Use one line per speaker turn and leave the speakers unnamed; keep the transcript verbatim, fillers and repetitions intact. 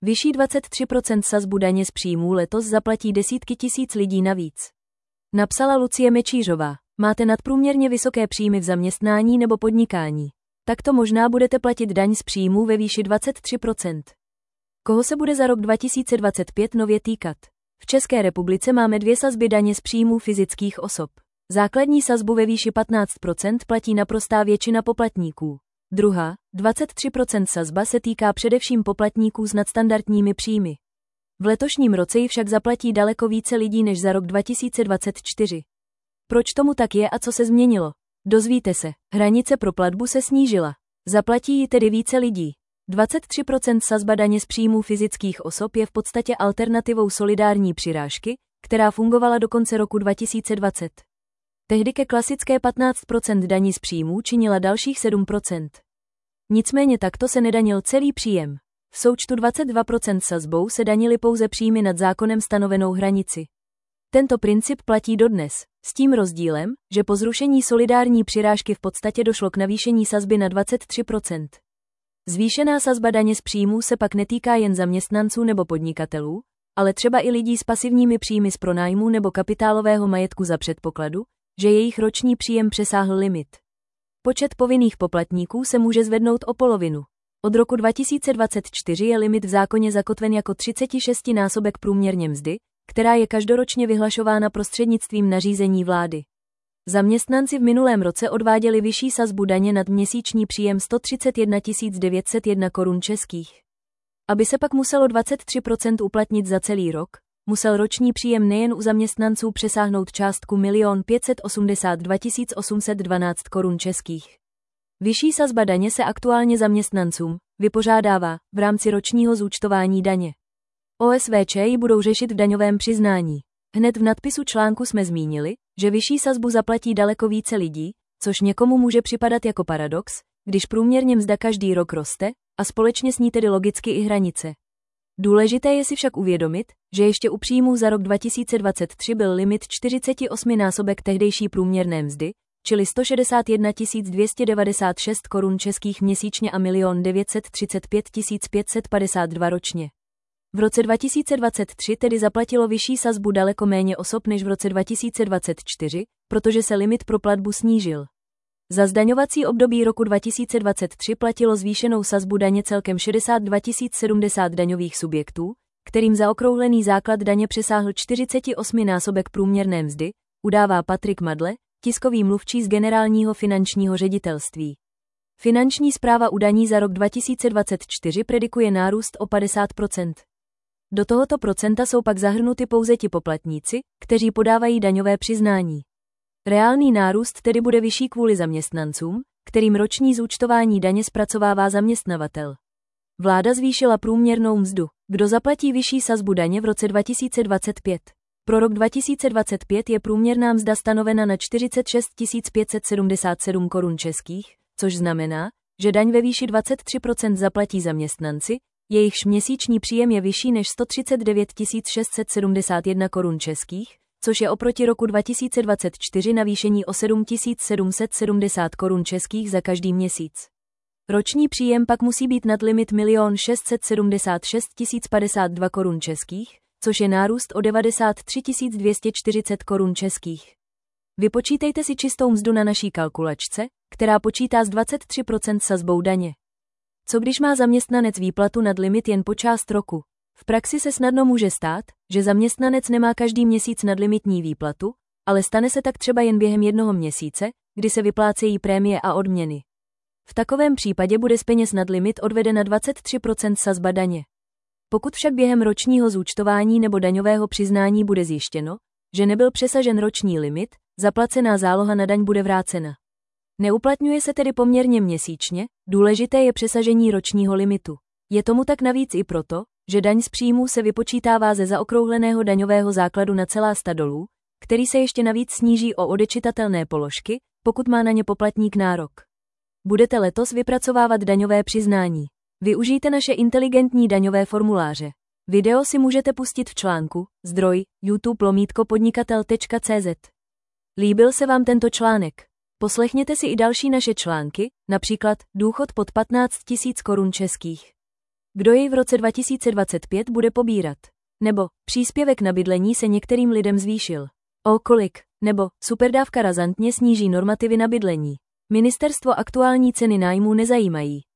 Vyšší dvacet tři procent sazbu daně z příjmů letos zaplatí desítky tisíc lidí navíc. Napsala Lucie Mečířová. Máte nadprůměrně vysoké příjmy v zaměstnání nebo podnikání. Takto možná budete platit daň z příjmů ve výši dvacet tři procent. Koho se bude za rok dva tisíce dvacet pět nově týkat? V České republice máme dvě sazby daně z příjmů fyzických osob. Základní sazbu ve výši patnáct procent platí naprostá většina poplatníků. Druhá, dvacet tři procent sazba se týká především poplatníků s nadstandardními příjmy. V letošním roce ji však zaplatí daleko více lidí než za rok dva tisíce dvacet čtyři. Proč tomu tak je a co se změnilo? Dozvíte se, hranice pro platbu se snížila. Zaplatí ji tedy více lidí. dvacet tři procent sazba daně z příjmů fyzických osob je v podstatě alternativou solidární přirážky, která fungovala do konce roku dva tisíce dvacet. Tehdy ke klasické patnáct procent daní z příjmů činila dalších sedm procent. Nicméně takto se nedanil celý příjem. V součtu dvacet dva procent sazbou se danily pouze příjmy nad zákonem stanovenou hranici. Tento princip platí dodnes, s tím rozdílem, že po zrušení solidární přirážky v podstatě došlo k navýšení sazby na dvacet tři procent. Zvýšená sazba daně z příjmů se pak netýká jen zaměstnanců nebo podnikatelů, ale třeba i lidí s pasivními příjmy z pronájmu nebo kapitálového majetku za předpokladu, že jejich roční příjem přesáhl limit. Počet povinných poplatníků se může zvednout o polovinu. Od roku dva tisíce dvacet čtyři je limit v zákoně zakotven jako třicetišestinásobek průměrné mzdy, která je každoročně vyhlašována prostřednictvím nařízení vlády. Zaměstnanci v minulém roce odváděli vyšší sazbu daně nad měsíční příjem sto třicet jedna tisíc devět set jedna korun českých. Aby se pak muselo dvacet tři procent uplatnit za celý rok, musel roční příjem nejen u zaměstnanců přesáhnout částku milion pět set osmdesát dva tisíc osm set dvanáct korun českých. Vyšší sazba daně se aktuálně zaměstnancům vypořádává v rámci ročního zúčtování daně. O S V Č ji budou řešit v daňovém přiznání. Hned v nadpisu článku jsme zmínili, že vyšší sazbu zaplatí daleko více lidí, což někomu může připadat jako paradox, když průměrně mzda každý rok roste, a společně s ní tedy logicky i hranice. Důležité je si však uvědomit, že ještě u příjmů za rok dva tisíce dvacet tři byl limit čtyřicetiosminásobek tehdejší průměrné mzdy, čili sto šedesát jedna tisíc dvě stě devadesát šest korun českých měsíčně a milion devět set třicet pět tisíc pět set padesát dva ročně. V roce dva tisíce dvacet tři tedy zaplatilo vyšší sazbu daleko méně osob než v roce dva tisíce dvacet čtyři, protože se limit pro platbu snížil. Za zdaňovací období roku dva tisíce dvacet tři platilo zvýšenou sazbu daně celkem šedesát dva tisíc sedmdesát daňových subjektů, kterým zaokrouhlený základ daně přesáhl čtyřicetiosminásobek průměrné mzdy, udává Patrik Madle, tiskový mluvčí z Generálního finančního ředitelství. Finanční správa u daní za rok dva tisíce dvacet čtyři predikuje nárůst o padesát procent. Do tohoto procenta jsou pak zahrnuty pouze ti poplatníci, kteří podávají daňové přiznání. Reálný nárůst tedy bude vyšší kvůli zaměstnancům, kterým roční zúčtování daně zpracovává zaměstnavatel. Vláda zvýšila průměrnou mzdu. Kdo zaplatí vyšší sazbu daně v roce dva tisíce dvacet pět? Pro rok dva tisíce dvacet pět je průměrná mzda stanovena na čtyřicet šest tisíc pět set sedmdesát sedm korun českých, což znamená, že daň ve výši dvacet tři procent zaplatí zaměstnanci, jejichž měsíční příjem je vyšší než sto třicet devět tisíc šest set sedmdesát jedna korun českých, což je oproti roku dva tisíce dvacet čtyři navýšení o sedm tisíc sedm set sedmdesát korun českých za každý měsíc. Roční příjem pak musí být nad limit milion šest set sedmdesát šest tisíc padesát dva korun českých, což je nárůst o devadesát tři tisíc dvě stě čtyřicet korun českých. Vypočítejte si čistou mzdu na naší kalkulačce, která počítá s dvacet tři procent sazbou daně. Co když má zaměstnanec výplatu nad limit jen po část roku? V praxi se snadno může stát, že zaměstnanec nemá každý měsíc nadlimitní výplatu, ale stane se tak třeba jen během jednoho měsíce, kdy se vyplácejí prémie a odměny. V takovém případě bude z peněz nad limit odvedena dvacet tři procent sazba daně. Pokud však během ročního zúčtování nebo daňového přiznání bude zjištěno, že nebyl přesažen roční limit, zaplacená záloha na daň bude vrácena. Neuplatňuje se tedy poměrně měsíčně, důležité je přesažení ročního limitu. Je tomu tak navíc i proto, že daň z příjmů se vypočítává ze zaokrouhleného daňového základu na celá sta dolů, který se ještě navíc sníží o odečitatelné položky, pokud má na ně poplatník nárok. Budete letos vypracovávat daňové přiznání. Využijte naše inteligentní daňové formuláře. Video si můžete pustit v článku, zdroj, YouTube lomítko podnikatel tečka cé zet. Líbil se vám tento článek? Poslechněte si i další naše články, například Důchod pod patnáct tisíc korun českých. Kdo jej v roce dva tisíce dvacet pět bude pobírat? Nebo příspěvek na bydlení se některým lidem zvýšil. O kolik? Nebo superdávka razantně sníží normativy na bydlení. Ministerstvo aktuální ceny nájmů nezajímají.